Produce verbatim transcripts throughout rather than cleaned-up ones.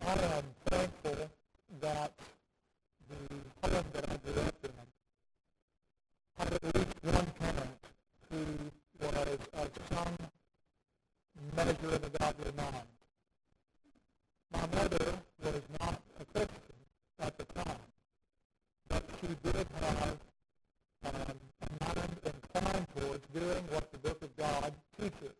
I am thankful that the home that I grew up in had at least one parent who was of some measure of a godly mind. My mother was not a Christian at the time, but she did have um, a mind inclined towards doing what the Book of God teaches.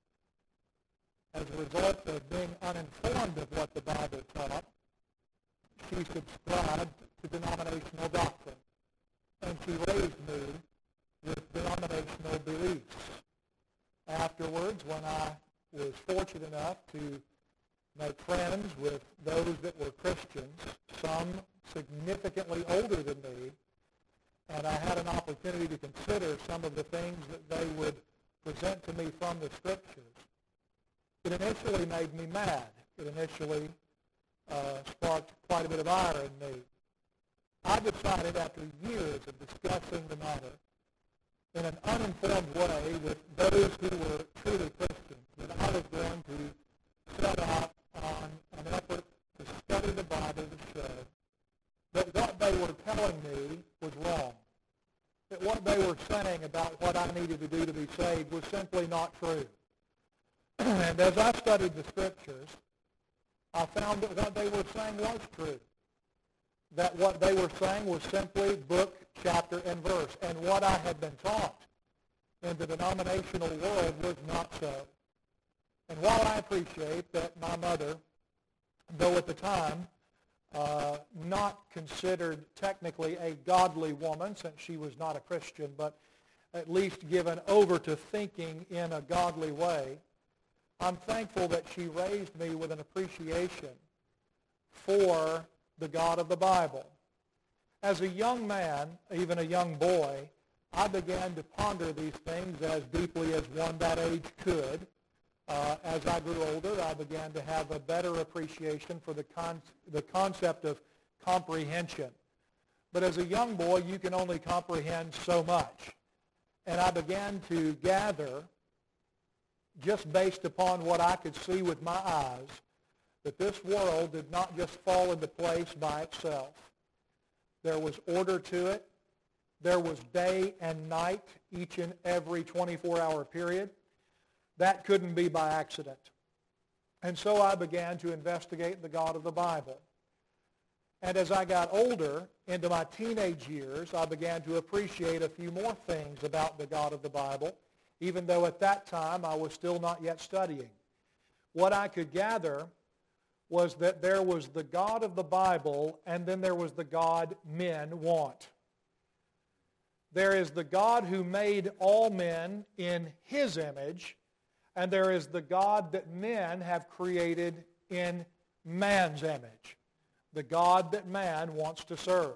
As a result of being uninformed of what the Bible taught, she subscribed to denominational doctrine, and she raised me with denominational beliefs. Afterwards, when I was fortunate enough to make friends with those that were Christians, some significantly older than me, and I had an opportunity to consider some of the things that they would present to me from the Scriptures, it initially made me mad. It initially uh, sparked quite a bit of ire in me. I decided after years of discussing the matter in an uninformed way with those who were truly Christians that I was going to set out on an effort to study the Bible to show that what they were telling me was wrong, that what they were saying about what I needed to do to be saved was simply not true. And as I studied the Scriptures, I found that what they were saying was true. That what they were saying was simply book, chapter, and verse. And what I had been taught in the denominational world was not so. And while I appreciate that my mother, though at the time uh, not considered technically a godly woman, since she was not a Christian, but at least given over to thinking in a godly way, I'm thankful that she raised me with an appreciation for the God of the Bible. As a young man, even a young boy, I began to ponder these things as deeply as one that age could. Uh, as I grew older, I began to have a better appreciation for the, con- the concept of comprehension. But as a young boy, you can only comprehend so much. And I began to gather, just based upon what I could see with my eyes, that this world did not just fall into place by itself. There was order to it. There was day and night each and every twenty-four hour period. That couldn't be by accident. And so I began to investigate the God of the Bible. And as I got older, into my teenage years, I began to appreciate a few more things about the God of the Bible, even though at that time I was still not yet studying. What I could gather was that there was the God of the Bible, and then there was the God men want. There is the God who made all men in His image, and there is the God that men have created in man's image, the God that man wants to serve.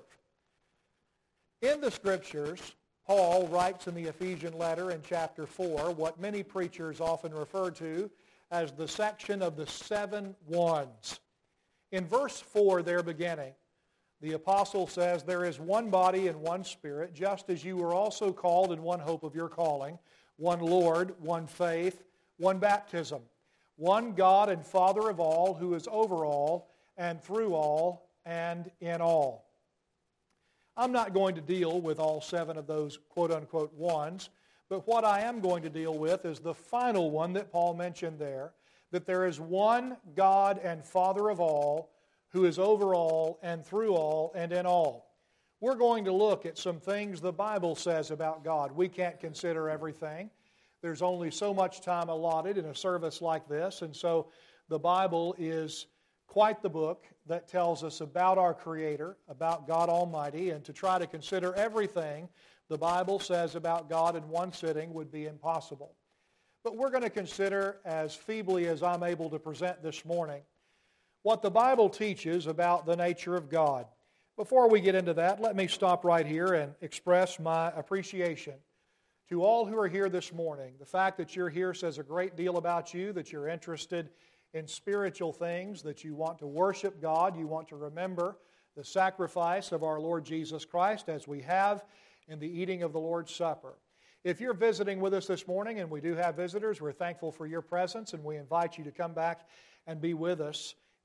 In the Scriptures, Paul writes in the Ephesian letter in chapter four what many preachers often refer to as the section of the seven ones. In verse four there beginning, the apostle says, "There is one body and one Spirit, just as you were also called in one hope of your calling, one Lord, one faith, one baptism, one God and Father of all, who is over all and through all and in all." I'm not going to deal with all seven of those quote-unquote ones, but what I am going to deal with is the final one that Paul mentioned there, that there is one God and Father of all, who is over all and through all and in all. We're going to look at some things the Bible says about God. We can't consider everything. There's only so much time allotted in a service like this, and so the Bible is quite the book that tells us about our Creator, about God Almighty, and to try to consider everything the Bible says about God in one sitting would be impossible. But we're going to consider, as feebly as I'm able to present this morning, what the Bible teaches about the nature of God. Before we get into that, let me stop right here and express my appreciation to all who are here this morning. The fact that you're here says a great deal about you, that you're interested in spiritual things, that you want to worship God, you want to remember the sacrifice of our Lord Jesus Christ as we have in the eating of the Lord's Supper. If you're visiting with us this morning, and we do have visitors, we're thankful for your presence, and we invite you to come back and be with us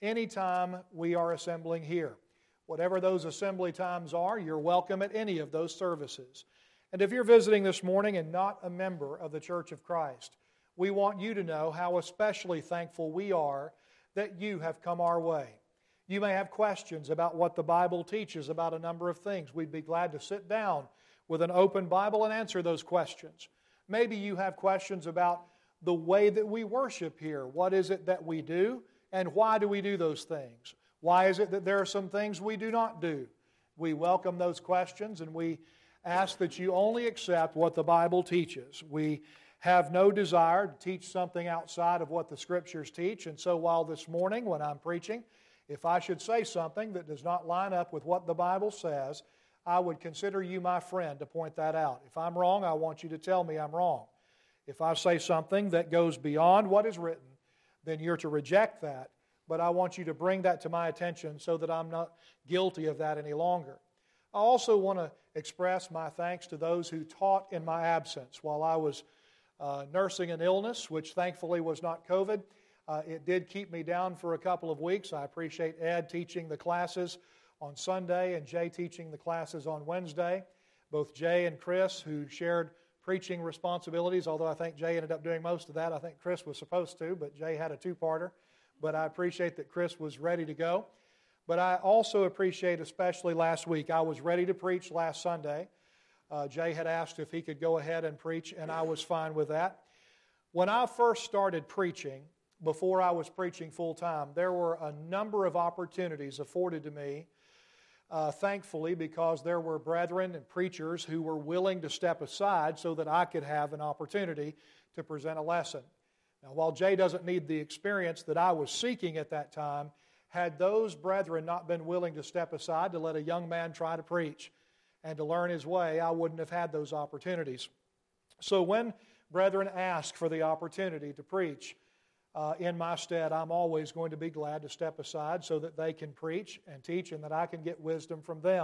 anytime we are assembling here. Whatever those assembly times are, you're welcome at any of those services. And if you're visiting this morning and not a member of the Church of Christ, we want you to know how especially thankful we are that you have come our way. You may have questions about what the Bible teaches about a number of things. We'd be glad to sit down with an open Bible and answer those questions. Maybe you have questions about the way that we worship here. What is it that we do, and why do we do those things? Why is it that there are some things we do not do? We welcome those questions, and we ask that you only accept what the Bible teaches. We have no desire to teach something outside of what the Scriptures teach, and so while this morning when I'm preaching, if I should say something that does not line up with what the Bible says, I would consider you my friend to point that out. If I'm wrong, I want you to tell me I'm wrong. If I say something that goes beyond what is written, then you're to reject that, but I want you to bring that to my attention so that I'm not guilty of that any longer. I also want to express my thanks to those who taught in my absence while I was uh, nursing an illness, which thankfully was not COVID. Uh, it did keep me down for a couple of weeks. I appreciate Ed teaching the classes on Sunday and Jay teaching the classes on Wednesday. Both Jay and Chris, who shared preaching responsibilities, although I think Jay ended up doing most of that. I think Chris was supposed to, but Jay had a two-parter. But I appreciate that Chris was ready to go. But I also appreciate, especially last week, I was ready to preach last Sunday. Uh, Jay had asked if he could go ahead and preach, and I was fine with that. When I first started preaching, before I was preaching full-time, there were a number of opportunities afforded to me, uh, thankfully, because there were brethren and preachers who were willing to step aside so that I could have an opportunity to present a lesson. Now, while Jay doesn't need the experience that I was seeking at that time, had those brethren not been willing to step aside to let a young man try to preach and to learn his way, I wouldn't have had those opportunities. So when brethren ask for the opportunity to preach uh, in my stead, I'm always going to be glad to step aside so that they can preach and teach and that I can get wisdom from them.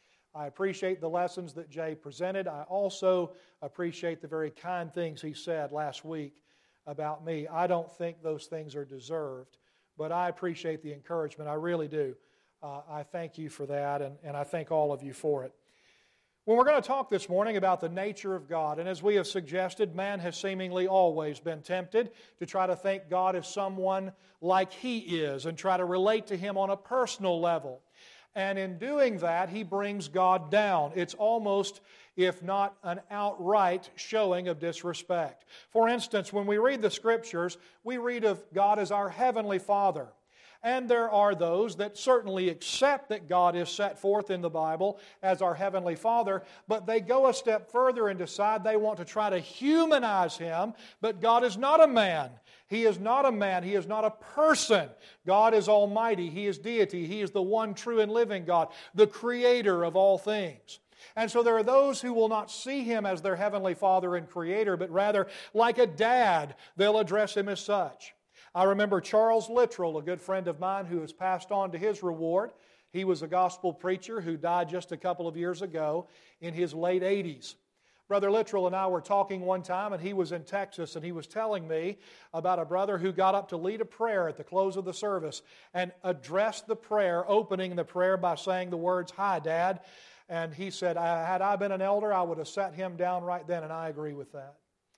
I appreciate the lessons that Jay presented. I also appreciate the very kind things he said last week about me. I don't think those things are deserved, but I appreciate the encouragement. I really do. Uh, I thank you for that, and, and I thank all of you for it. Well, we're going to talk this morning about the nature of God, and as we have suggested, man has seemingly always been tempted to try to think God is someone like He is and try to relate to Him on a personal level. And in doing that, he brings God down. It's almost, if not an outright showing of disrespect. For instance, when we read the Scriptures, we read of God as our Heavenly Father. And there are those that certainly accept that God is set forth in the Bible as our Heavenly Father, but they go a step further and decide they want to try to humanize Him, but God is not a man. He is not a man. He is not a person. God is almighty. He is deity. He is the one true and living God, the creator of all things. And so there are those who will not see Him as their Heavenly Father and Creator, but rather like a dad, they'll address Him as such. I remember Charles Littrell, a good friend of mine who has passed on to his reward. He was a gospel preacher who died just a couple of years ago in his late eighties. Brother Littrell and I were talking one time, and he was in Texas, and he was telling me about a brother who got up to lead a prayer at the close of the service and addressed the prayer, opening the prayer by saying the words, "Hi, Dad." And he said, had I been an elder, I would have sat him down right then, and I agree with that.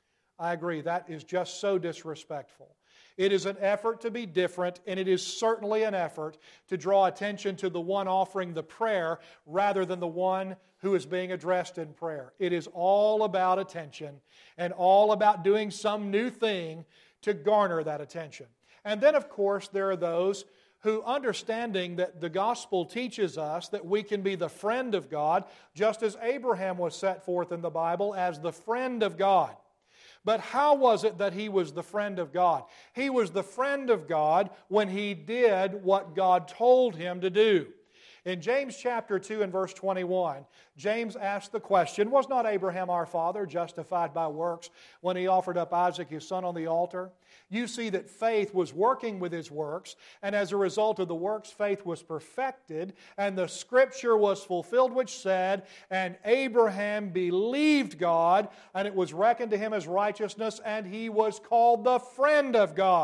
I agree. That is just so disrespectful. It is an effort to be different, and it is certainly an effort to draw attention to the one offering the prayer rather than the one who is being addressed in prayer. It is all about attention and all about doing some new thing to garner that attention. And then, of course, there are those who, understanding that the gospel teaches us that we can be the friend of God, just as Abraham was set forth in the Bible as the friend of God. But how was it that he was the friend of God? He was the friend of God when he did what God told him to do. In James chapter two and verse twenty-one, James asked the question, was not Abraham our father justified by works when he offered up Isaac his son on the altar? You see that faith was working with his works, and as a result of the works, faith was perfected, and the Scripture was fulfilled which said, and Abraham believed God, and it was reckoned to him as righteousness, and he was called the friend of God.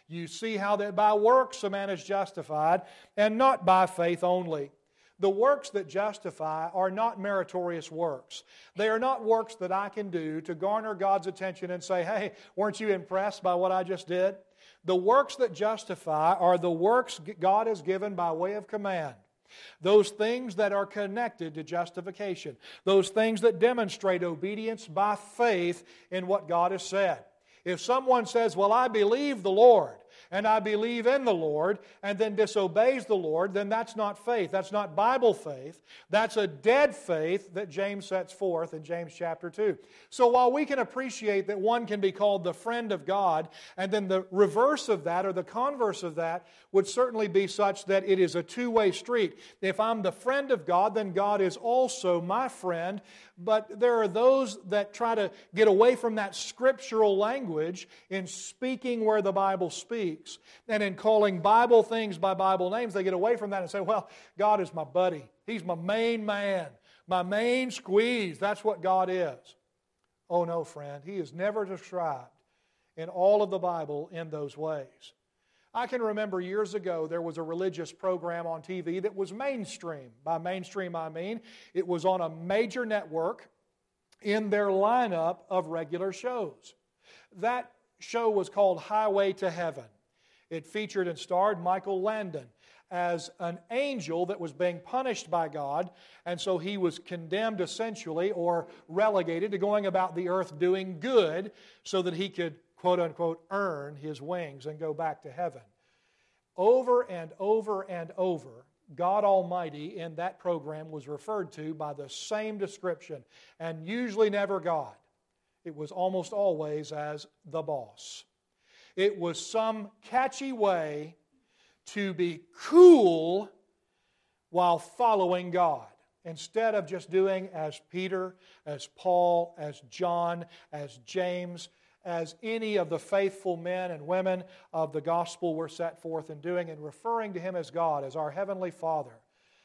You see how that by works a man is justified, and not by faith only. The works that justify are not meritorious works. They are not works that I can do to garner God's attention and say, hey, weren't you impressed by what I just did? The works that justify are the works God has given by way of command. Those things that are connected to justification. Those things that demonstrate obedience by faith in what God has said. If someone says, well, I believe the Lord, and I believe in the Lord, and then disobeys the Lord, then that's not faith. That's not Bible faith. That's a dead faith that James sets forth in James chapter two. So while we can appreciate that one can be called the friend of God, and then the reverse of that, or the converse of that, would certainly be such that it is a two-way street. If I'm the friend of God, then God is also my friend. But there are those that try to get away from that scriptural language in speaking where the Bible speaks. And in calling Bible things by Bible names, they get away from that and say, well, God is my buddy. He's my main man, my main squeeze. That's what God is. Oh no, friend. He is never described in all of the Bible in those ways. I can remember years ago there was a religious program on T V that was mainstream. By mainstream I mean it was on a major network in their lineup of regular shows. That show was called Highway to Heaven. It featured and starred Michael Landon as an angel that was being punished by God, and so he was condemned essentially or relegated to going about the earth doing good so that he could quote-unquote, earn his wings and go back to heaven. Over and over and over, God Almighty in that program was referred to by the same description, and usually never God. It was almost always as the boss. It was some catchy way to be cool while following God, instead of just doing as Peter, as Paul, as John, as James, as any of the faithful men and women of the gospel were set forth in doing, and referring to Him as God, as our Heavenly Father,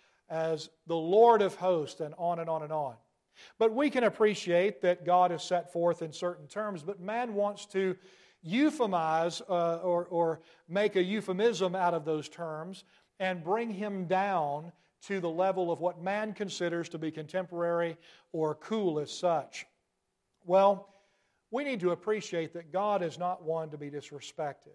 as the Lord of hosts, and on and on and on. But we can appreciate that God is set forth in certain terms, but man wants to euphemize uh, or, or make a euphemism out of those terms and bring Him down to the level of what man considers to be contemporary or cool as such. Well, we need to appreciate that God is not one to be disrespected.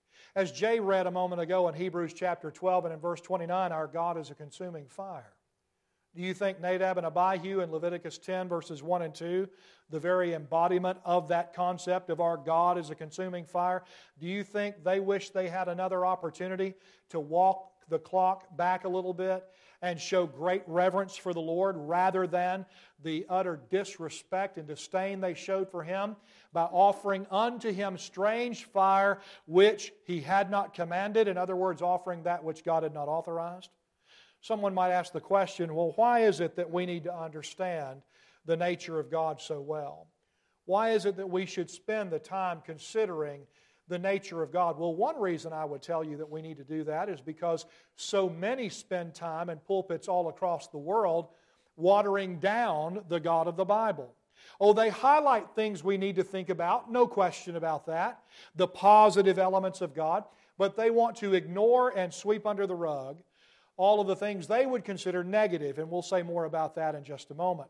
As Jay read a moment ago in Hebrews chapter twelve and in verse twenty-nine, our God is a consuming fire. Do you think Nadab and Abihu in Leviticus ten verses one and two, the very embodiment of that concept of our God as a consuming fire, do you think they wish they had another opportunity to walk the clock back a little bit and show great reverence for the Lord rather than the utter disrespect and disdain they showed for Him by offering unto Him strange fire which He had not commanded? In other words, offering that which God had not authorized. Someone might ask the question, well, why is it that we need to understand the nature of God so well? Why is it that we should spend the time considering the nature of God? Well, one reason I would tell you that we need to do that is because so many spend time in pulpits all across the world watering down the God of the Bible. Oh, they highlight things we need to think about, no question about that, the positive elements of God, but they want to ignore and sweep under the rug all of the things they would consider negative, and we'll say more about that in just a moment.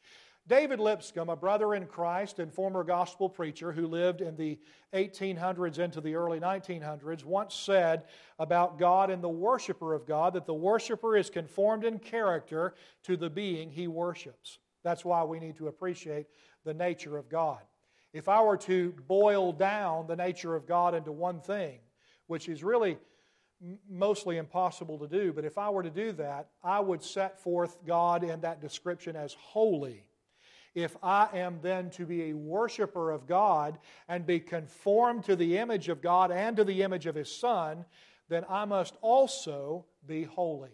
David Lipscomb, a brother in Christ and former gospel preacher who lived in the eighteen hundreds into the early nineteen hundreds, once said about God and the worshiper of God that the worshiper is conformed in character to the being he worships. That's why we need to appreciate the nature of God. If I were to boil down the nature of God into one thing, which is really mostly impossible to do, but if I were to do that, I would set forth God in that description as holy. If I am then to be a worshiper of God and be conformed to the image of God and to the image of His Son, then I must also be holy.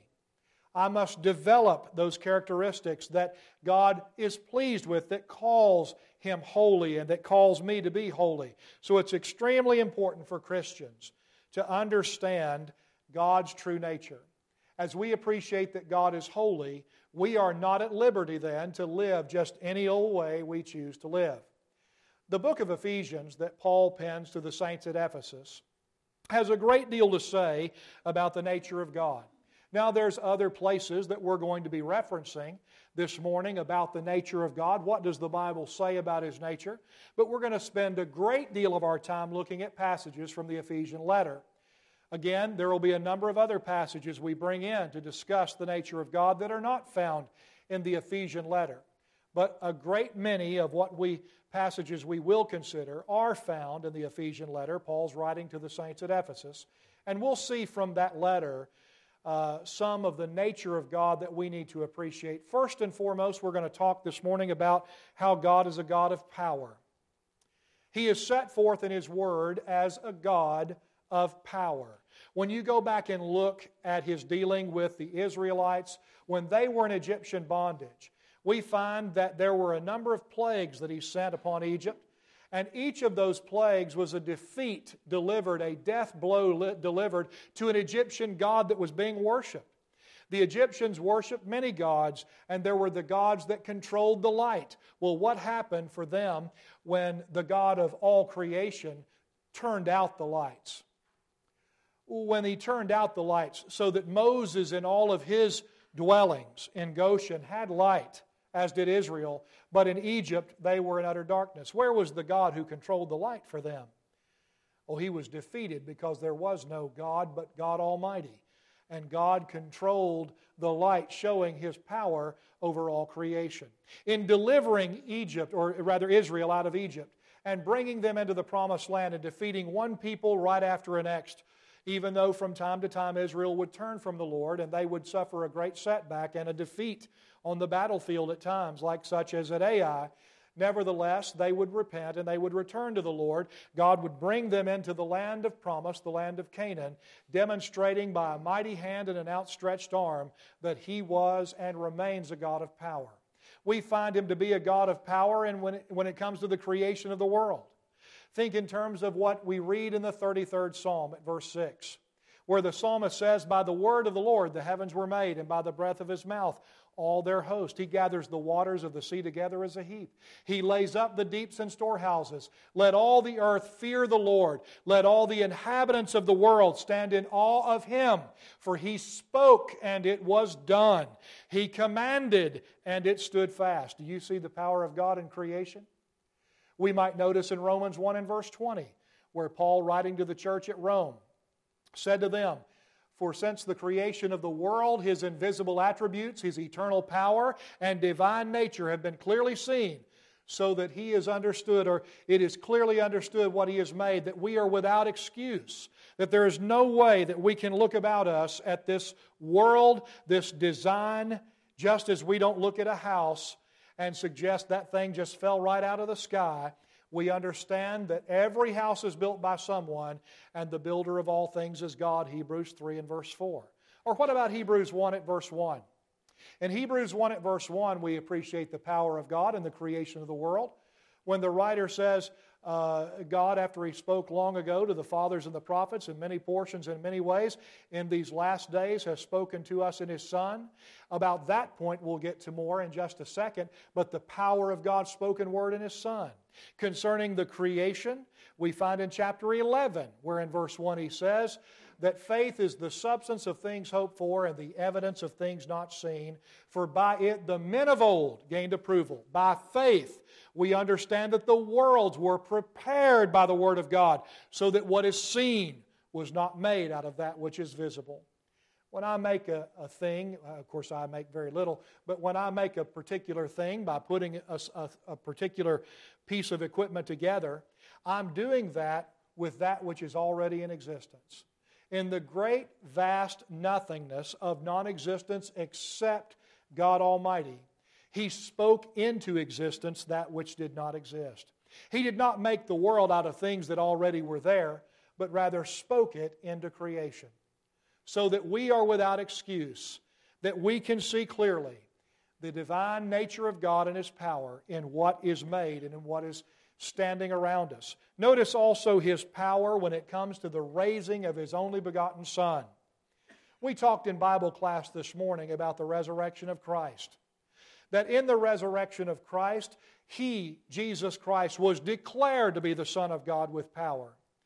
I must develop those characteristics that God is pleased with, that calls Him holy and that calls me to be holy. So it's extremely important for Christians to understand God's true nature. As we appreciate that God is holy, we are not at liberty then to live just any old way we choose to live. The book of Ephesians that Paul pens to the saints at Ephesus has a great deal to say about the nature of God. Now, there's other places that we're going to be referencing this morning about the nature of God. What does the Bible say about His nature? But we're going to spend a great deal of our time looking at passages from the Ephesian letter. Again, there will be a number of other passages we bring in to discuss the nature of God that are not found in the Ephesian letter. But a great many of what we passages we will consider are found in the Ephesian letter, Paul's writing to the saints at Ephesus. And we'll see from that letter uh, some of the nature of God that we need to appreciate. First and foremost, we're going to talk this morning about how God is a God of power. He is set forth in His Word as a God of power. When you go back and look at His dealing with the Israelites, when they were in Egyptian bondage, we find that there were a number of plagues that He sent upon Egypt, and each of those plagues was a defeat delivered, a death blow delivered to an Egyptian god that was being worshipped. The Egyptians worshipped many gods, and there were the gods that controlled the light. Well, what happened for them when the God of all creation turned out the lights? When He turned out the lights so that Moses and all of his dwellings in Goshen had light, as did Israel, but in Egypt they were in utter darkness. Where was the God who controlled the light for them? Oh, He was defeated because there was no God but God Almighty. And God controlled the light, showing His power over all creation. In delivering Egypt, or rather Israel, out of Egypt, and bringing them into the promised land and defeating one people right after the next, even though from time to time Israel would turn from the Lord and they would suffer a great setback and a defeat on the battlefield at times, like such as at Ai, nevertheless they would repent and they would return to the Lord. God would bring them into the land of promise, the land of Canaan, demonstrating by a mighty hand and an outstretched arm that He was and remains a God of power. We find Him to be a God of power and when it, when it comes to the creation of the world. Think in terms of what we read in the thirty-third Psalm at verse six, where the psalmist says, "By the word of the Lord the heavens were made, and by the breath of His mouth all their host. He gathers the waters of the sea together as a heap. He lays up the deeps in storehouses. Let all the earth fear the Lord. Let all the inhabitants of the world stand in awe of Him. For He spoke, and it was done. He commanded, and it stood fast." Do you see the power of God in creation? We might notice in Romans one and verse twenty, where Paul, writing to the church at Rome, said to them, "For since the creation of the world, His invisible attributes, His eternal power, and divine nature have been clearly seen, so that He is understood, or it is clearly understood what He has made, that we are without excuse, that there is no way that we can look about us at this world, this design, just as we don't look at a house and suggest that thing just fell right out of the sky. We understand that every house is built by someone, and the builder of all things is God," Hebrews three and verse four. Or what about Hebrews one at verse one? In Hebrews one at verse one, we appreciate the power of God in the creation of the world. When the writer says, uh, God, after He spoke long ago to the fathers and the prophets in many portions and many ways, in these last days has spoken to us in His Son. About that point we'll get to more in just a second, but the power of God's spoken word in His Son. Concerning the creation, we find in chapter eleven, where in verse one He says that faith is the substance of things hoped for and the evidence of things not seen. For by it the men of old gained approval. By faith we understand that the worlds were prepared by the Word of God, so that what is seen was not made out of that which is visible. When I make a, a thing, of course I make very little, but when I make a particular thing by putting a, a, a particular piece of equipment together, I'm doing that with that which is already in existence. In the great, vast nothingness of non-existence except God Almighty, He spoke into existence that which did not exist. He did not make the world out of things that already were there, but rather spoke it into creation, so that we are without excuse, that we can see clearly the divine nature of God and His power in what is made and in what is standing around us. Notice also His power when it comes to the raising of His only begotten Son. We talked in Bible class this morning about the resurrection of Christ. That in the resurrection of Christ, He, Jesus Christ, was declared to be the Son of God with power.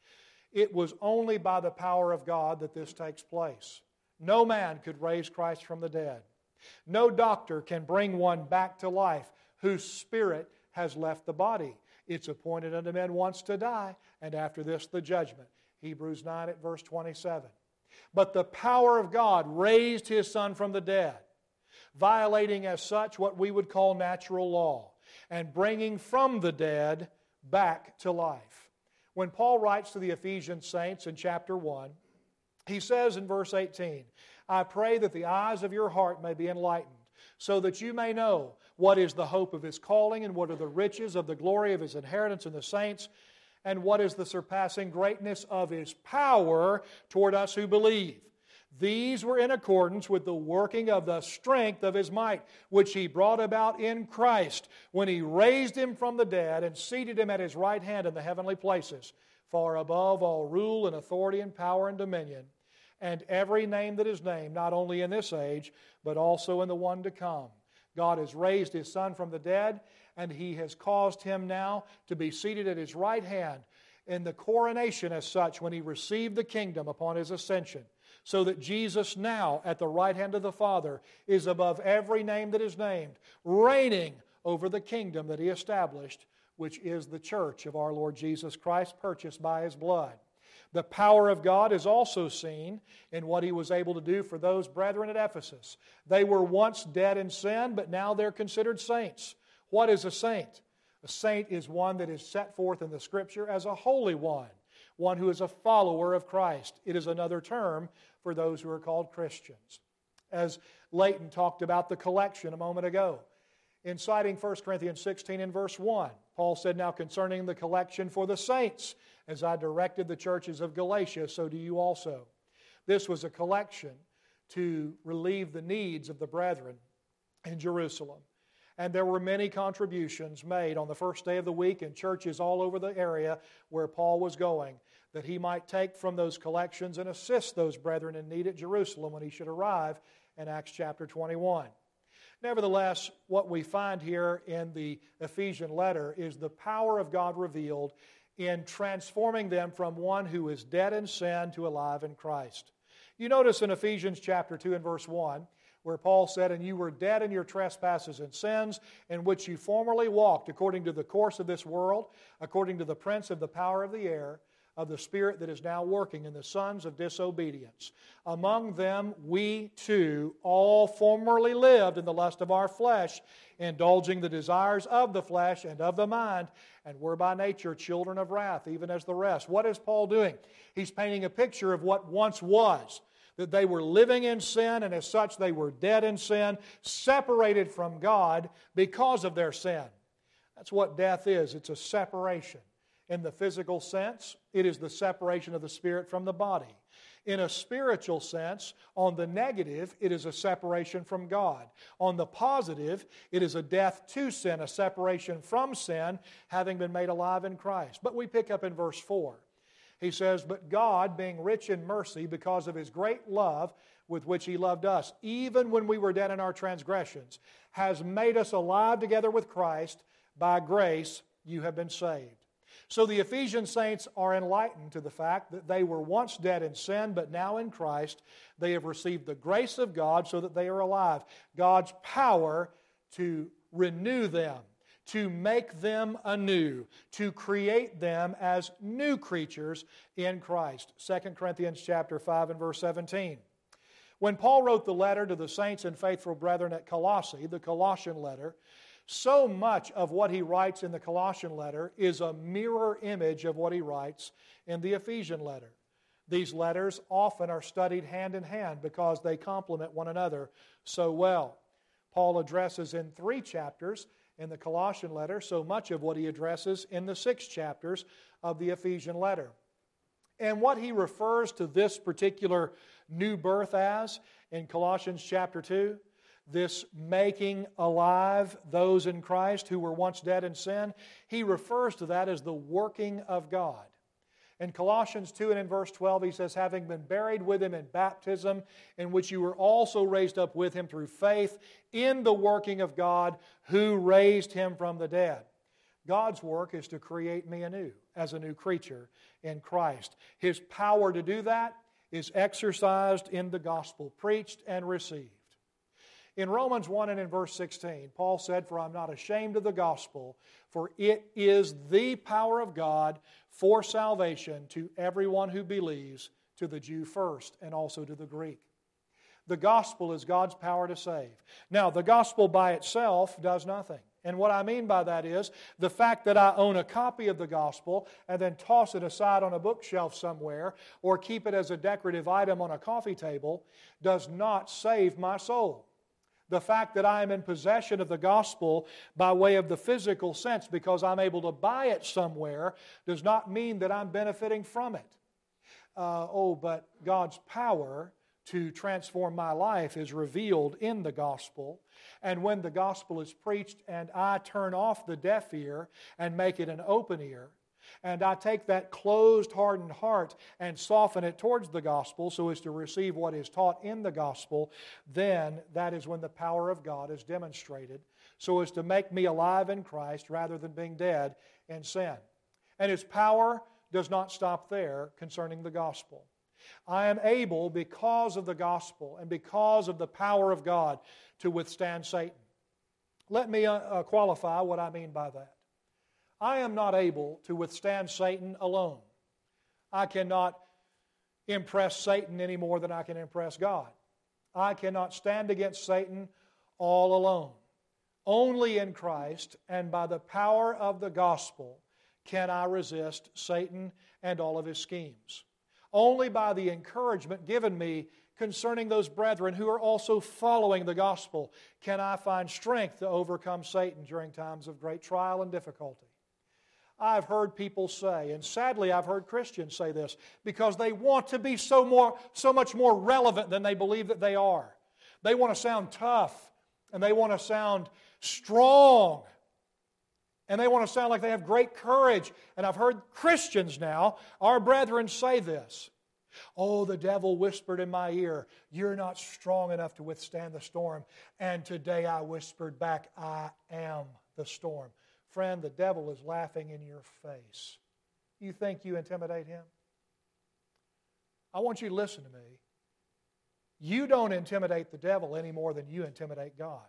It was only by the power of God that this takes place. No man could raise Christ from the dead. No doctor can bring one back to life whose spirit has left the body. It's appointed unto men once to die, and after this the judgment. Hebrews nine at verse twenty-seven. But the power of God raised His Son from the dead, violating as such what we would call natural law, and bringing from the dead back to life. When Paul writes to the Ephesian saints in chapter one, he says in verse eighteen, I pray that the eyes of your heart may be enlightened, so that you may know what is the hope of His calling, and what are the riches of the glory of His inheritance in the saints, and what is the surpassing greatness of His power toward us who believe. These were in accordance with the working of the strength of His might, which He brought about in Christ, when He raised Him from the dead and seated Him at His right hand in the heavenly places, far above all rule and authority and power and dominion, and every name that is named, not only in this age, but also in the one to come. God has raised His Son from the dead, and He has caused Him now to be seated at His right hand in the coronation as such when He received the kingdom upon His ascension, so that Jesus now at the right hand of the Father is above every name that is named, reigning over the kingdom that He established, which is the church of our Lord Jesus Christ, purchased by His blood. The power of God is also seen in what He was able to do for those brethren at Ephesus. They were once dead in sin, but now they're considered saints. What is a saint? A saint is one that is set forth in the Scripture as a holy one, one who is a follower of Christ. It is another term for those who are called Christians. As Leighton talked about the collection a moment ago, in citing First Corinthians sixteen and verse one, Paul said, now concerning the collection for the saints, as I directed the churches of Galatia, so do you also. This was a collection to relieve the needs of the brethren in Jerusalem. And there were many contributions made on the first day of the week in churches all over the area where Paul was going, that he might take from those collections and assist those brethren in need at Jerusalem when he should arrive in Acts chapter twenty-one. Nevertheless, what we find here in the Ephesian letter is the power of God revealed in transforming them from one who is dead in sin to alive in Christ. You notice in Ephesians chapter two and verse one, where Paul said, and you were dead in your trespasses and sins, in which you formerly walked according to the course of this world, according to the prince of the power of the air, of the spirit that is now working in the sons of disobedience. Among them we too all formerly lived in the lust of our flesh, indulging the desires of the flesh and of the mind, and were by nature children of wrath, even as the rest. What is Paul doing? He's painting a picture of what once was, that they were living in sin, and as such they were dead in sin, separated from God because of their sin. That's what death is. It's a separation. In the physical sense, it is the separation of the spirit from the body. In a spiritual sense, on the negative, it is a separation from God. On the positive, it is a death to sin, a separation from sin, having been made alive in Christ. But we pick up in verse four. He says, but God, being rich in mercy, because of His great love with which He loved us, even when we were dead in our transgressions, has made us alive together with Christ. By grace you have been saved. So the Ephesian saints are enlightened to the fact that they were once dead in sin, but now in Christ they have received the grace of God so that they are alive. God's power to renew them, to make them anew, to create them as new creatures in Christ. Second Corinthians chapter five and verse seventeen. When Paul wrote the letter to the saints and faithful brethren at Colossae, the Colossian letter, so much of what he writes in the Colossian letter is a mirror image of what he writes in the Ephesian letter. These letters often are studied hand in hand because they complement one another so well. Paul addresses in three chapters in the Colossian letter so much of what he addresses in the six chapters of the Ephesian letter. And what he refers to this particular new birth as in Colossians chapter two, this making alive those in Christ who were once dead in sin, he refers to that as the working of God. In Colossians two and in verse twelve, he says, having been buried with Him in baptism, in which you were also raised up with Him through faith in the working of God who raised Him from the dead. God's work is to create me anew, as a new creature in Christ. His power to do that is exercised in the gospel, preached and received. In Romans one and in verse sixteen, Paul said, "For I'm not ashamed of the gospel, for it is the power of God for salvation to everyone who believes, to the Jew first and also to the Greek." The gospel is God's power to save. Now, the gospel by itself does nothing. And what I mean by that is the fact that I own a copy of the gospel and then toss it aside on a bookshelf somewhere or keep it as a decorative item on a coffee table does not save my soul. The fact that I am in possession of the gospel by way of the physical sense because I'm able to buy it somewhere does not mean that I'm benefiting from it. Uh, oh, but God's power to transform my life is revealed in the gospel. And when the gospel is preached and I turn off the deaf ear and make it an open ear, and I take that closed, hardened heart and soften it towards the gospel so as to receive what is taught in the gospel, then that is when the power of God is demonstrated so as to make me alive in Christ rather than being dead in sin. And His power does not stop there concerning the gospel. I am able, because of the gospel and because of the power of God, to withstand Satan. Let me uh, qualify what I mean by that. I am not able to withstand Satan alone. I cannot impress Satan any more than I can impress God. I cannot stand against Satan all alone. Only in Christ and by the power of the gospel can I resist Satan and all of his schemes. Only by the encouragement given me concerning those brethren who are also following the gospel can I find strength to overcome Satan during times of great trial and difficulty. I've heard people say, and sadly I've heard Christians say this, because they want to be so more, so much more relevant than they believe that they are. They want to sound tough, and they want to sound strong, and they want to sound like they have great courage. And I've heard Christians now, our brethren, say this. "Oh, the devil whispered in my ear, 'You're not strong enough to withstand the storm.' And today I whispered back, 'I am the storm.'" Friend, the devil is laughing in your face. You think you intimidate him? I want you to listen to me. You don't intimidate the devil any more than you intimidate God.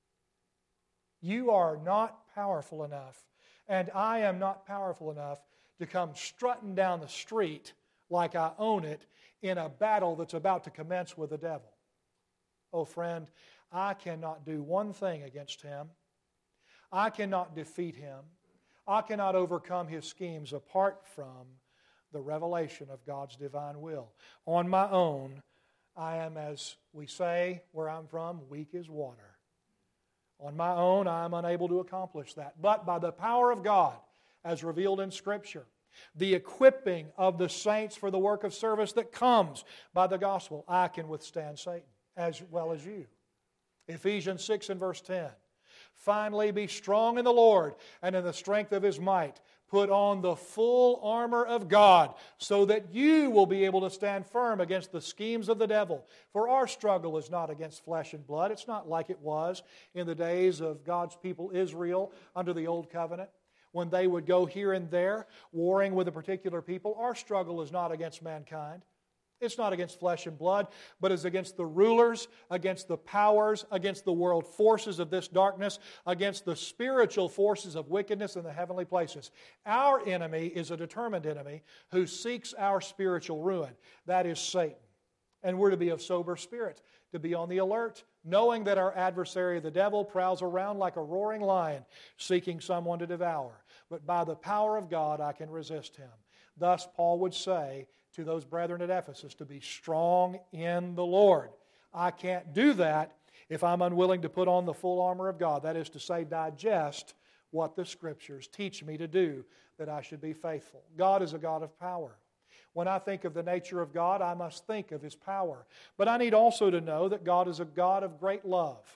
You are not powerful enough, and I am not powerful enough to come strutting down the street like I own it in a battle that's about to commence with the devil. Oh, friend, I cannot do one thing against him. I cannot defeat him. I cannot overcome his schemes apart from the revelation of God's divine will. On my own, I am, as we say where I'm from, weak as water. On my own, I am unable to accomplish that. But by the power of God, as revealed in Scripture, the equipping of the saints for the work of service that comes by the gospel, I can withstand Satan as well as you. Ephesians six and verse ten. "Finally, be strong in the Lord and in the strength of His might. Put on the full armor of God so that you will be able to stand firm against the schemes of the devil. For our struggle is not against flesh and blood." It's not like it was in the days of God's people Israel under the Old Covenant, when they would go here and there warring with a particular people. Our struggle is not against mankind. It's not against flesh and blood, but is against the rulers, against the powers, against the world forces of this darkness, against the spiritual forces of wickedness in the heavenly places. Our enemy is a determined enemy who seeks our spiritual ruin. That is Satan. And we're to be of sober spirit, to be on the alert, knowing that our adversary, the devil, prowls around like a roaring lion, seeking someone to devour. But by the power of God, I can resist him. Thus, Paul would say to those brethren at Ephesus to be strong in the Lord. I can't do that if I'm unwilling to put on the full armor of God. That is to say, digest what the Scriptures teach me to do, that I should be faithful. God is a God of power. When I think of the nature of God, I must think of His power. But I need also to know that God is a God of great love.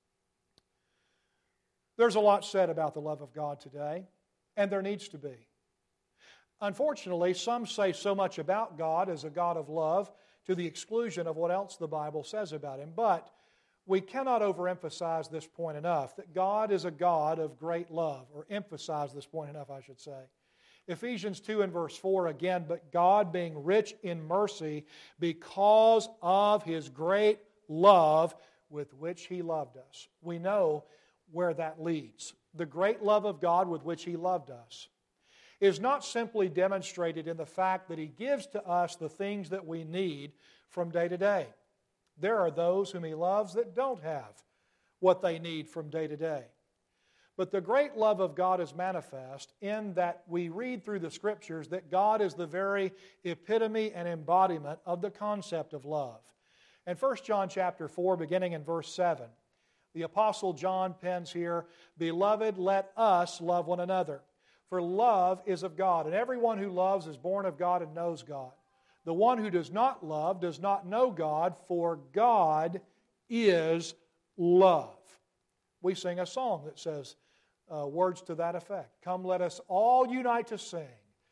There's a lot said about the love of God today, and there needs to be. Unfortunately, some say so much about God as a God of love to the exclusion of what else the Bible says about Him. But we cannot overemphasize this point enough, that God is a God of great love, or emphasize this point enough, I should say. Ephesians two and verse four again, but God being rich in mercy because of His great love with which He loved us. We know where that leads. The great love of God with which He loved us is not simply demonstrated in the fact that He gives to us the things that we need from day to day. There are those whom He loves that don't have what they need from day to day. But the great love of God is manifest in that we read through the Scriptures that God is the very epitome and embodiment of the concept of love. In First John chapter four, beginning in verse seven, the Apostle John pens here, "Beloved, let us love one another, for love is of God, and everyone who loves is born of God and knows God. The one who does not love does not know God, for God is love." We sing a song that says uh, words to that effect. Come, let us all unite to sing,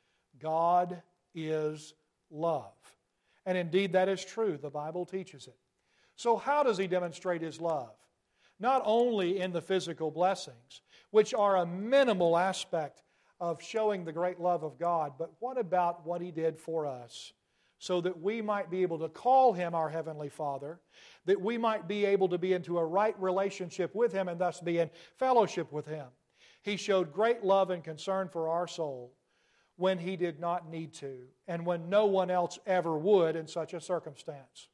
God is love. And indeed that is true. The Bible teaches it. So how does He demonstrate His love? Not only in the physical blessings, which are a minimal aspect of showing the great love of God, but what about what He did for us so that we might be able to call Him our Heavenly Father, that we might be able to be into a right relationship with Him and thus be in fellowship with Him. He showed great love and concern for our soul when He did not need to and when no one else ever would in such a circumstance.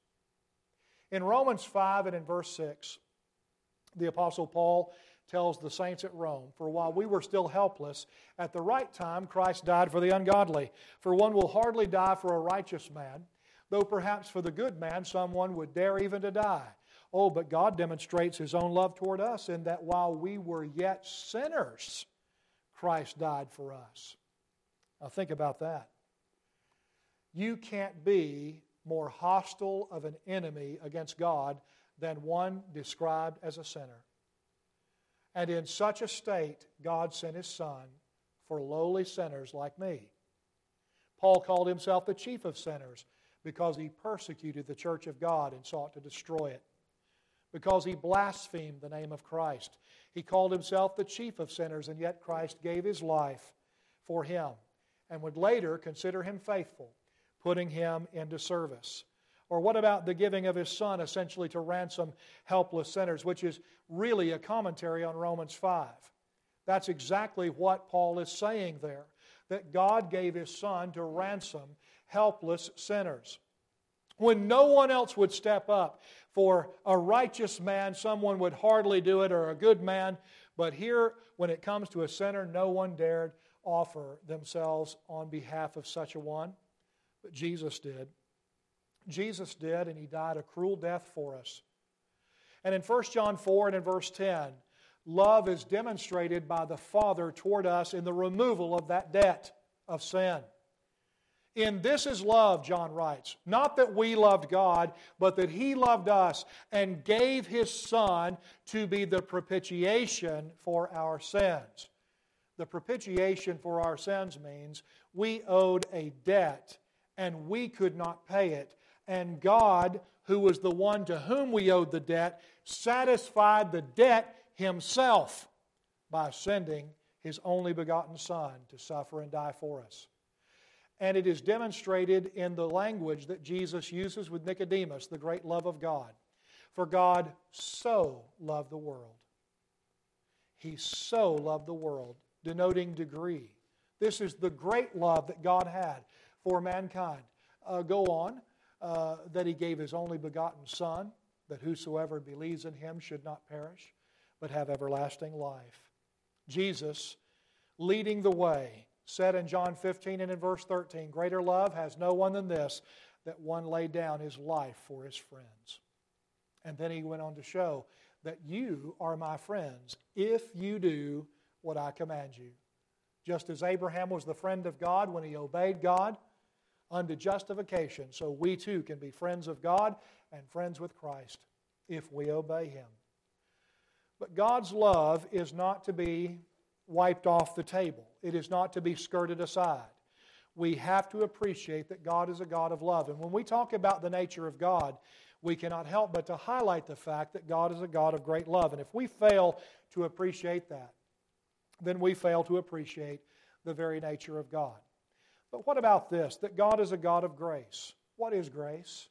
In Romans five and in verse six, the Apostle Paul tells the saints at Rome, "For while we were still helpless, at the right time Christ died for the ungodly. For one will hardly die for a righteous man, though perhaps for the good man someone would dare even to die. Oh, but God demonstrates His own love toward us in that while we were yet sinners, Christ died for us." Now think about that. You can't be more hostile of an enemy against God than one described as a sinner. And in such a state, God sent His Son for lowly sinners like me. Paul called himself the chief of sinners because he persecuted the church of God and sought to destroy it. Because he blasphemed the name of Christ. He called himself the chief of sinners, and yet Christ gave His life for him and would later consider him faithful, putting him into service. Or what about the giving of His Son essentially to ransom helpless sinners, which is really a commentary on Romans five. That's exactly what Paul is saying there, that God gave His Son to ransom helpless sinners. When no one else would step up for a righteous man, someone would hardly do it, or a good man, but here, when it comes to a sinner, no one dared offer themselves on behalf of such a one, but Jesus did. Jesus did, and He died a cruel death for us. And in First John four and in verse ten, love is demonstrated by the Father toward us in the removal of that debt of sin. In this is love, John writes, not that we loved God, but that He loved us and gave His Son to be the propitiation for our sins. The propitiation for our sins means we owed a debt and we could not pay it. And God, who was the one to whom we owed the debt, satisfied the debt Himself by sending His only begotten Son to suffer and die for us. And it is demonstrated in the language that Jesus uses with Nicodemus, the great love of God. For God so loved the world. He so loved the world, denoting degree. This is the great love that God had for mankind. Uh, go on. Uh, that He gave His only begotten Son, that whosoever believes in Him should not perish, but have everlasting life. Jesus, leading the way, said in John fifteen and in verse thirteen, "Greater love has no one than this, that one laid down His life for His friends." And then He went on to show that you are my friends if you do what I command you. Just as Abraham was the friend of God when he obeyed God, unto justification, so we too can be friends of God and friends with Christ if we obey Him. But God's love is not to be wiped off the table. It is not to be skirted aside. We have to appreciate that God is a God of love. And when we talk about the nature of God, we cannot help but to highlight the fact that God is a God of great love. And if we fail to appreciate that, then we fail to appreciate the very nature of God. But what about this, that God is a God of grace? What is grace?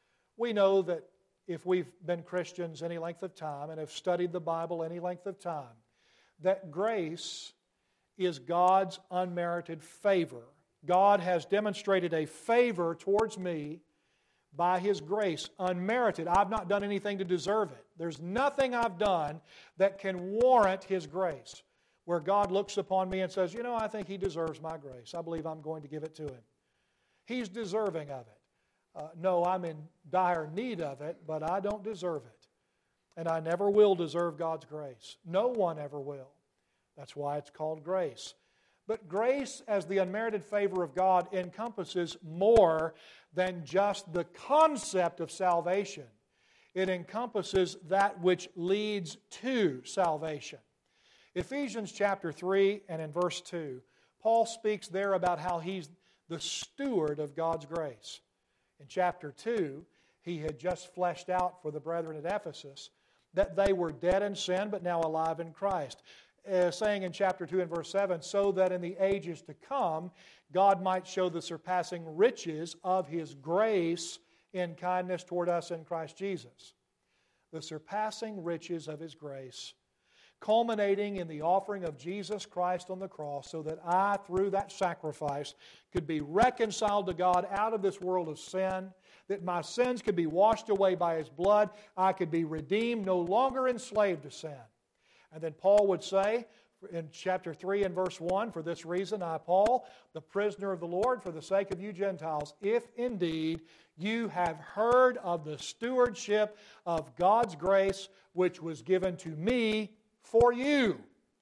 We know that if we've been Christians any length of time and have studied the Bible any length of time, that grace is God's unmerited favor. God has demonstrated a favor towards me by His grace, unmerited. I've not done anything to deserve it. There's nothing I've done that can warrant His grace, where God looks upon me and says, you know, I think He deserves my grace. I believe I'm going to give it to Him. He's deserving of it. Uh, no, I'm in dire need of it, but I don't deserve it. And I never will deserve God's grace. No one ever will. That's why it's called grace. But grace, as the unmerited favor of God, encompasses more than just the concept of salvation. It encompasses that which leads to salvation. Ephesians chapter three and in verse two, Paul speaks there about how he's the steward of God's grace. In chapter two, he had just fleshed out for the brethren at Ephesus that they were dead in sin but now alive in Christ. Uh, saying in chapter two and verse seven, so that in the ages to come, God might show the surpassing riches of His grace in kindness toward us in Christ Jesus. The surpassing riches of His grace, culminating in the offering of Jesus Christ on the cross, so that I, through that sacrifice, could be reconciled to God out of this world of sin, that my sins could be washed away by His blood, I could be redeemed, no longer enslaved to sin. And then Paul would say in chapter three and verse one, for this reason I, Paul, the prisoner of the Lord, for the sake of you Gentiles, if indeed you have heard of the stewardship of God's grace, which was given to me for you.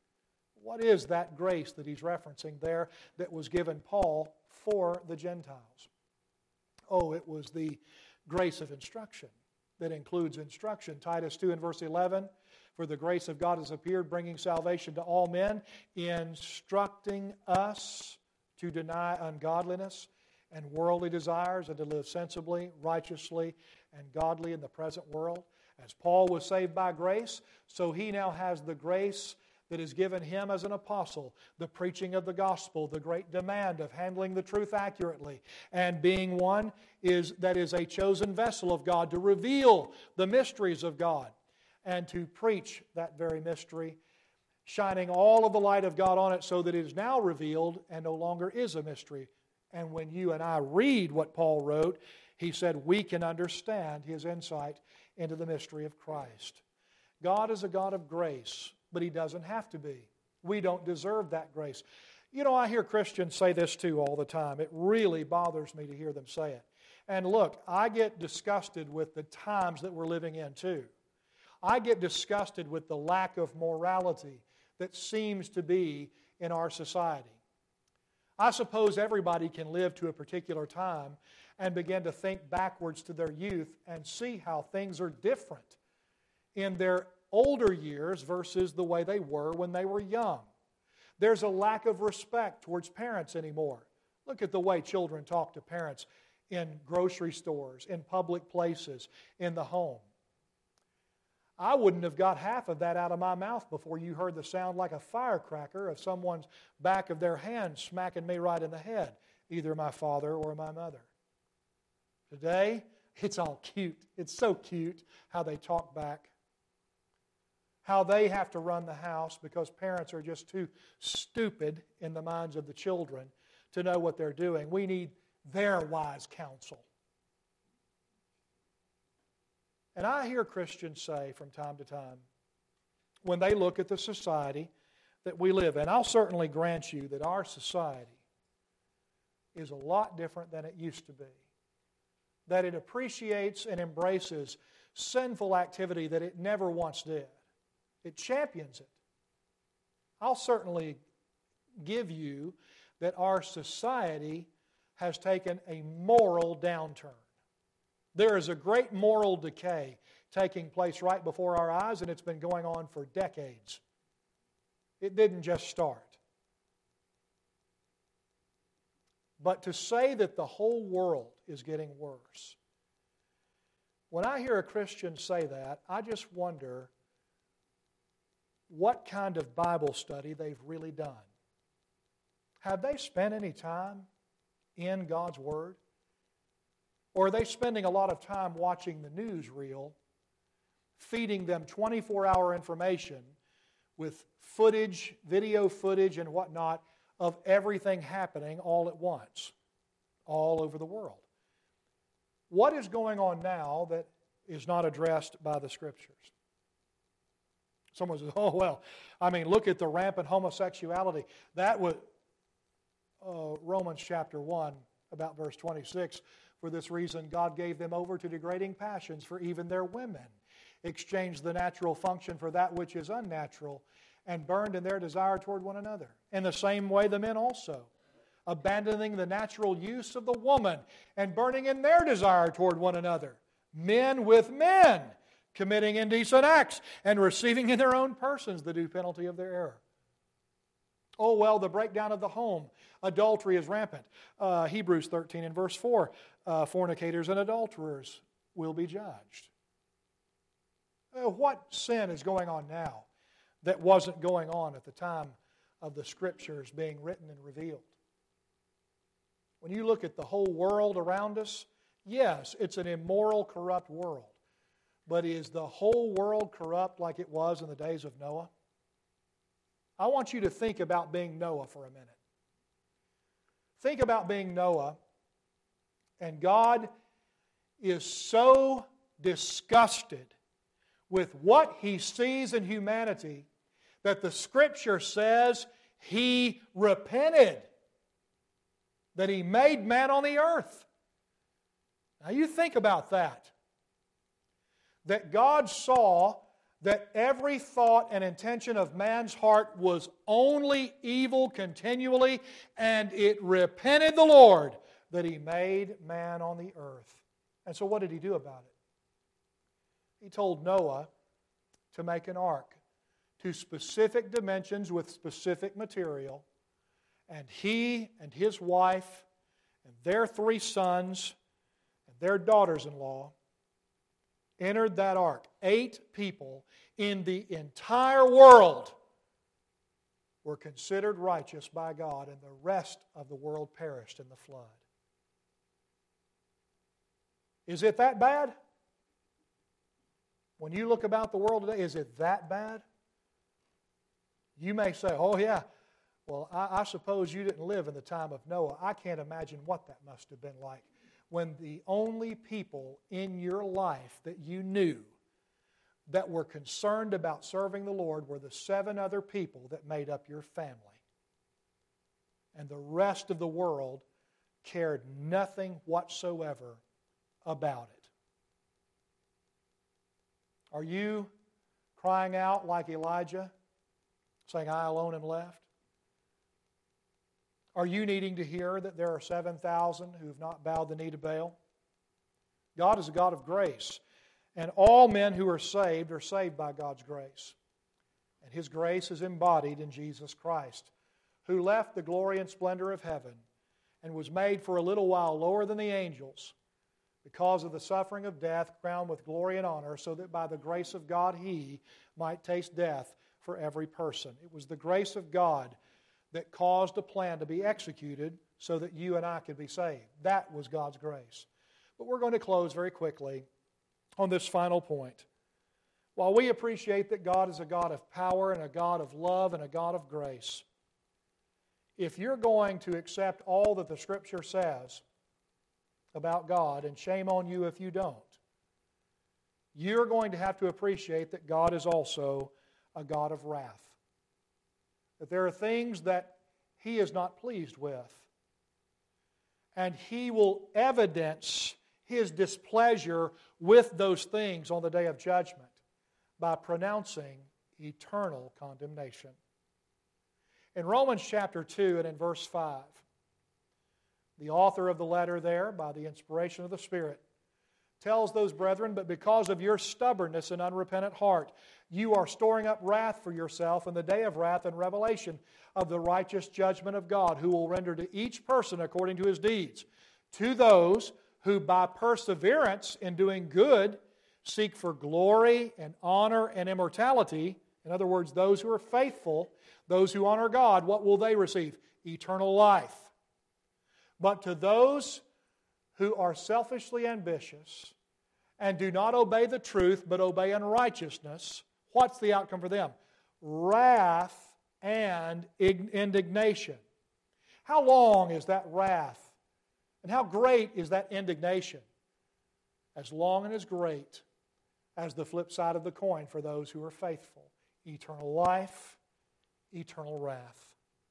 What is that grace that he's referencing there that was given Paul for the Gentiles? Oh, it was the grace of instruction that includes instruction. Titus two and verse eleven, for the grace of God has appeared, bringing salvation to all men, instructing us to deny ungodliness and worldly desires and to live sensibly, righteously, and godly in the present world. As Paul was saved by grace, so he now has the grace that is given him as an apostle, the preaching of the gospel, the great demand of handling the truth accurately, and being one is that is a chosen vessel of God to reveal the mysteries of God and to preach that very mystery, shining all of the light of God on it so that it is now revealed and no longer is a mystery. And when you and I read what Paul wrote, he said we can understand his insight into the mystery of Christ. God is a God of grace, but He doesn't have to be. We don't deserve that grace. You know, I hear Christians say this too all the time. It really bothers me to hear them say it. And look, I get disgusted with the times that we're living in too. I get disgusted with the lack of morality that seems to be in our society. I suppose everybody can live to a particular time and begin to think backwards to their youth and see how things are different in their older years versus the way they were when they were young. There's a lack of respect towards parents anymore. Look at the way children talk to parents in grocery stores, in public places, in the home. I wouldn't have got half of that out of my mouth before you heard the sound like a firecracker of someone's back of their hand smacking me right in the head, either my father or my mother. Today, it's all cute. It's so cute how they talk back. How they have to run the house because parents are just too stupid in the minds of the children to know what they're doing. We need their wise counsel. And I hear Christians say from time to time, when they look at the society that we live in, I'll certainly grant you that our society is a lot different than it used to be. That it appreciates and embraces sinful activity that it never once did. It champions it. I'll certainly give you that our society has taken a moral downturn. There is a great moral decay taking place right before our eyes, and it's been going on for decades. It didn't just start. But to say that the whole world is getting worse, when I hear a Christian say that, I just wonder what kind of Bible study they've really done. have they spent any time in God's Word? Or are they spending a lot of time watching the newsreel, feeding them twenty-four hour information with footage, video footage and whatnot of everything happening all at once, all over the world? What is going on now that is not addressed by the Scriptures? Someone says, oh, well, I mean, look at the rampant homosexuality. That was uh, Romans chapter one, about verse twenty-six. For this reason, God gave them over to degrading passions, for even their women exchanged the natural function for that which is unnatural, and burned in their desire toward one another. In the same way, the men also, abandoning the natural use of the woman, and burning in their desire toward one another. Men with men, committing indecent acts, and receiving in their own persons the due penalty of their error. Oh, well, the breakdown of the home. Adultery is rampant. Uh, Hebrews thirteen and verse four, uh, fornicators and adulterers will be judged. Uh, what sin is going on now that wasn't going on at the time of the Scriptures being written and revealed? When you look at the whole world around us, yes, it's an immoral, corrupt world. But is the whole world corrupt like it was in the days of Noah? I want you to think about being Noah for a minute. Think about being Noah, and God is so disgusted with what He sees in humanity that the Scripture says He repented, that He made man on the earth. Now you think about that. That God saw that every thought and intention of man's heart was only evil continually, and it repented the Lord that He made man on the earth. And so what did He do about it? He told Noah to make an ark to specific dimensions with specific material, and he and his wife and their three sons and their daughters-in-law entered that ark. Eight people in the entire world were considered righteous by God, and the rest of the world perished in the flood. Is it that bad? When you look about the world today, is it that bad? You may say, oh yeah, well, I, I suppose you didn't live in the time of Noah. I can't imagine what that must have been like, when the only people in your life that you knew that were concerned about serving the Lord were the seven other people that made up your family. And the rest of the world cared nothing whatsoever about it. Are you crying out like Elijah, saying, I alone am left? Are you needing to hear that there are seven thousand who have not bowed the knee to Baal? God is a God of grace, and all men who are saved are saved by God's grace. And His grace is embodied in Jesus Christ, who left the glory and splendor of heaven and was made for a little while lower than the angels because of the suffering of death, crowned with glory and honor, so that by the grace of God He might taste death for every person. It was the grace of God that caused a plan to be executed so that you and I could be saved. That was God's grace. But we're going to close very quickly on this final point. While we appreciate that God is a God of power and a God of love and a God of grace, if you're going to accept all that the Scripture says about God, and shame on you if you don't, you're going to have to appreciate that God is also a God of wrath. That there are things that He is not pleased with. And He will evidence His displeasure with those things on the day of judgment by pronouncing eternal condemnation. In Romans chapter two and in verse five, the author of the letter there, by the inspiration of the Spirit, tells those brethren, but because of your stubbornness and unrepentant heart, you are storing up wrath for yourself in the day of wrath and revelation of the righteous judgment of God, who will render to each person according to his deeds. To those who by perseverance in doing good seek for glory and honor and immortality, in other words, those who are faithful, those who honor God, what will they receive? eternal life. But to those who are selfishly ambitious and do not obey the truth but obey unrighteousness, what's the outcome for them? Wrath and indignation. How long is that wrath? And how great is that indignation? As long and as great as the flip side of the coin for those who are faithful. Eternal life, eternal wrath.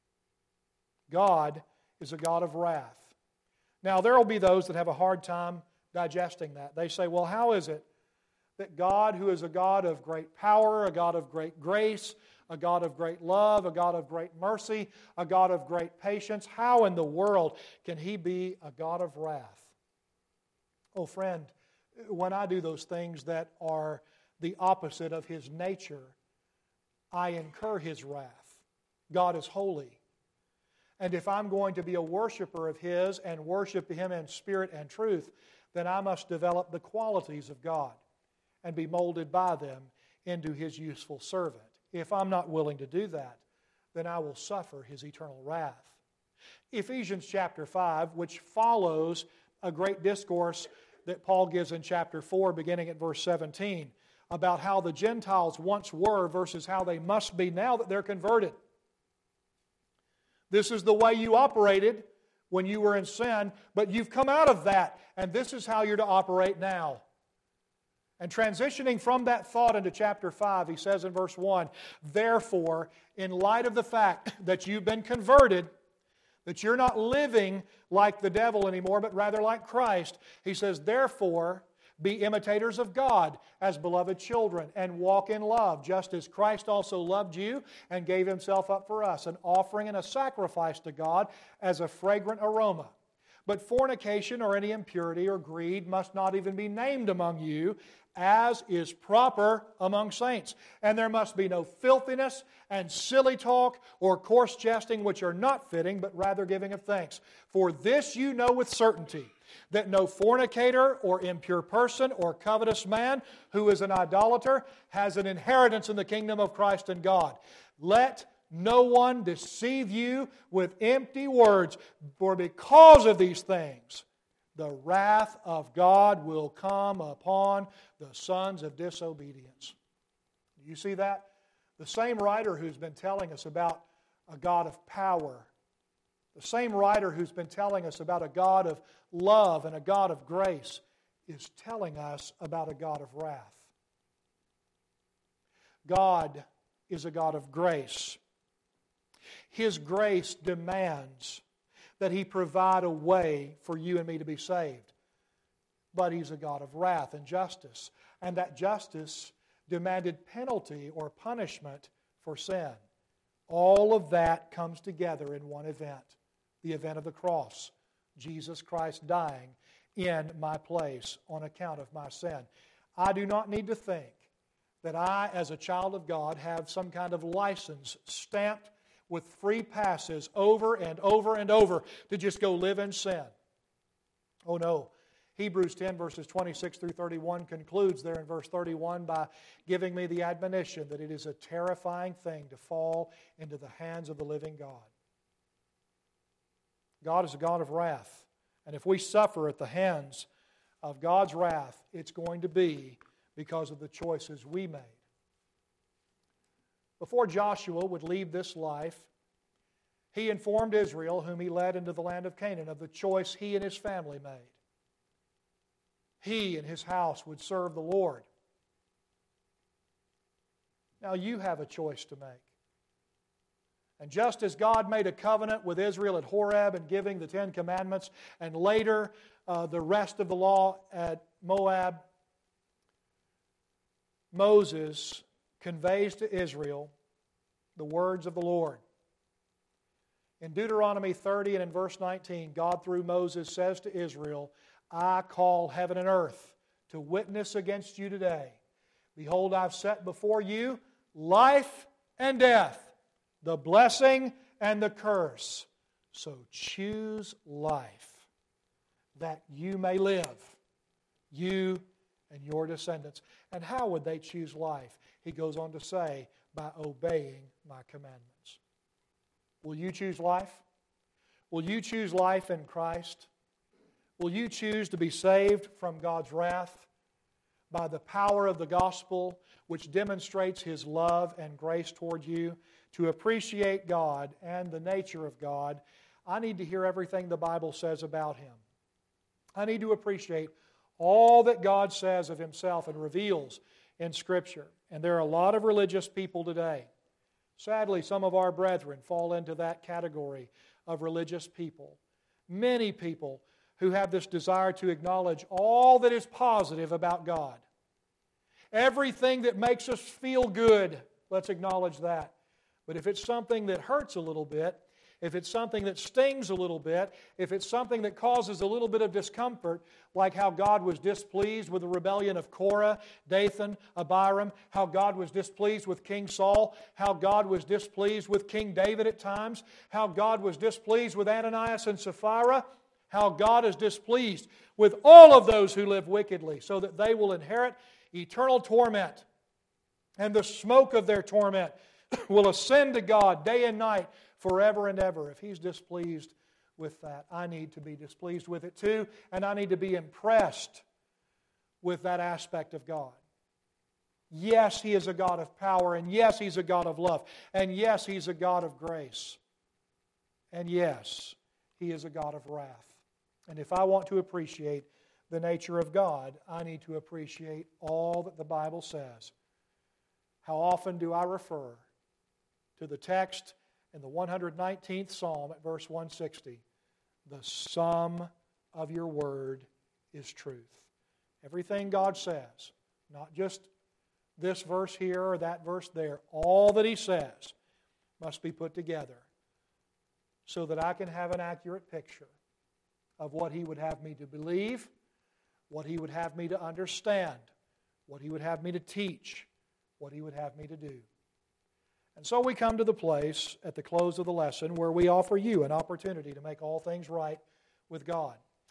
God is a God of wrath. Now, there will be those that have a hard time digesting that. They say, well, how is it that God, who is a God of great power, a God of great grace, a God of great love, a God of great mercy, a God of great patience, how in the world can He be a God of wrath? Oh, friend, when I do those things that are the opposite of His nature, I incur His wrath. God is holy. And if I'm going to be a worshiper of His and worship Him in spirit and truth, then I must develop the qualities of God and be molded by them into His useful servant. If I'm not willing to do that, then I will suffer His eternal wrath. Ephesians chapter five, which follows a great discourse that Paul gives in chapter four, beginning at verse seventeen, about how the Gentiles once were versus how they must be now that they're converted. This is the way you operated when you were in sin, but you've come out of that, and this is how you're to operate now. And transitioning from that thought into chapter five, he says in verse one, therefore, in light of the fact that you've been converted, that you're not living like the devil anymore, but rather like Christ, he says, therefore, be imitators of God as beloved children and walk in love, just as Christ also loved you and gave Himself up for us, an offering and a sacrifice to God as a fragrant aroma. But fornication or any impurity or greed must not even be named among you, as is proper among saints. And there must be no filthiness and silly talk or coarse jesting, which are not fitting, but rather giving of thanks. For this you know with certainty, that no fornicator or impure person or covetous man who is an idolater has an inheritance in the kingdom of Christ and God. Let no one deceive you with empty words, for because of these things, the wrath of God will come upon the sons of disobedience. Do you see that? The same writer who's been telling us about a God of power, the same writer who's been telling us about a God of love and a God of grace, is telling us about a God of wrath. God is a God of grace. His grace demands that He provide a way for you and me to be saved. But He's a God of wrath and justice. And that justice demanded penalty or punishment for sin. All of that comes together in one event. The event of the cross. Jesus Christ dying in my place on account of my sin. I do not need to think that I, as a child of God, have some kind of license stamped with free passes over and over and over to just go live in sin. Oh no. Hebrews ten verses twenty-six through thirty-one concludes there in verse thirty-one by giving me the admonition that it is a terrifying thing to fall into the hands of the living God. God is a God of wrath. And if we suffer at the hands of God's wrath, it's going to be because of the choices we made. Before Joshua would leave this life, he informed Israel, whom he led into the land of Canaan, of the choice he and his family made. He and his house would serve the Lord. Now you have a choice to make. And just as God made a covenant with Israel at Horeb in giving the Ten Commandments, and later uh, the rest of the law at Moab, Moses conveys to Israel the words of the Lord. In Deuteronomy thirty and in verse nineteen, God through Moses says to Israel, I call heaven and earth to witness against you today. Behold, I've set before you life and death, the blessing and the curse. So choose life, that you may live, you and your descendants. And how would they choose life? He goes on to say, by obeying my commandments. Will you choose life? Will you choose life in Christ? Will you choose to be saved from God's wrath by the power of the gospel, which demonstrates His love and grace toward you? To appreciate God and the nature of God, I need to hear everything the Bible says about Him. I need to appreciate all that God says of Himself and reveals in Scripture. And there are a lot of religious people today. Sadly, some of our brethren fall into that category of religious people. Many people who have this desire to acknowledge all that is positive about God. Everything that makes us feel good, let's acknowledge that. But if it's something that hurts a little bit, if it's something that stings a little bit, if it's something that causes a little bit of discomfort, like how God was displeased with the rebellion of Korah, Dathan, Abiram, how God was displeased with King Saul, how God was displeased with King David at times, how God was displeased with Ananias and Sapphira, how God is displeased with all of those who live wickedly, so that they will inherit eternal torment. And the smoke of their torment will ascend to God day and night forever and ever. If He's displeased with that, I need to be displeased with it too, and I need to be impressed with that aspect of God. Yes, He is a God of power, and yes, He's a God of love, and yes, He's a God of grace, and yes, He is a God of wrath. And if I want to appreciate the nature of God, I need to appreciate all that the Bible says. How often do I refer to the text in the one hundred nineteenth Psalm at verse one sixty? The sum of your word is truth. Everything God says, not just this verse here or that verse there, all that He says must be put together so that I can have an accurate picture of what He would have me to believe, what He would have me to understand, what He would have me to teach, what He would have me to do. And so we come to the place at the close of the lesson where we offer you an opportunity to make all things right with God.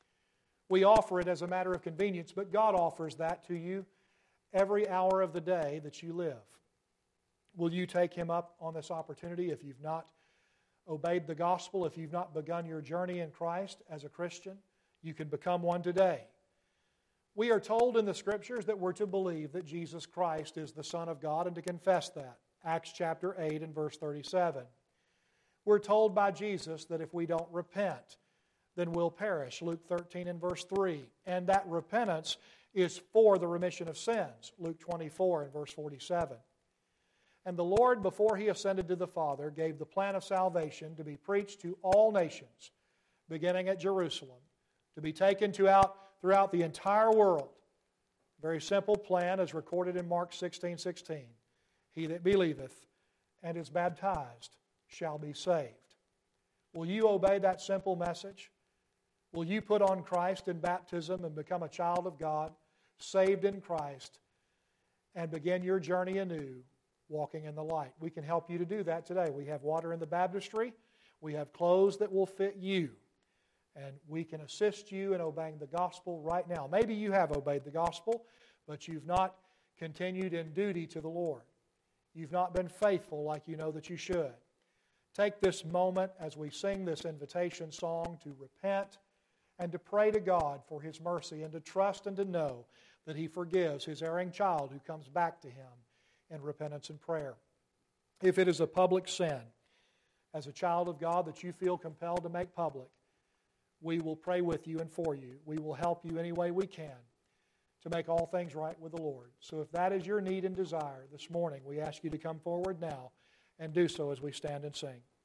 We offer it as a matter of convenience, but God offers that to you every hour of the day that you live. Will you take Him up on this opportunity if you've not obeyed the gospel, if you've not begun your journey in Christ as a Christian? You can become one today. We are told in the Scriptures that we're to believe that Jesus Christ is the Son of God and to confess that. Acts chapter eight and verse thirty-seven. We're told by Jesus that if we don't repent, then we'll perish. Luke thirteen and verse three. And that repentance is for the remission of sins. Luke twenty-four and verse forty-seven. And the Lord, before He ascended to the Father, gave the plan of salvation to be preached to all nations, beginning at Jerusalem, to be taken to out throughout the entire world. Very simple plan as recorded in Mark sixteen sixteen. He that believeth and is baptized shall be saved. Will you obey that simple message? Will you put on Christ in baptism and become a child of God, saved in Christ, and begin your journey anew, walking in the light? We can help you to do that today. We have water in the baptistry. We have clothes that will fit you. And we can assist you in obeying the gospel right now. Maybe you have obeyed the gospel, but you've not continued in duty to the Lord. You've not been faithful like you know that you should. Take this moment as we sing this invitation song to repent and to pray to God for His mercy and to trust and to know that He forgives His erring child who comes back to Him in repentance and prayer. If it is a public sin, as a child of God that you feel compelled to make public, we will pray with you and for you. We will help you any way we can to make all things right with the Lord. So if that is your need and desire this morning, we ask you to come forward now and do so as we stand and sing.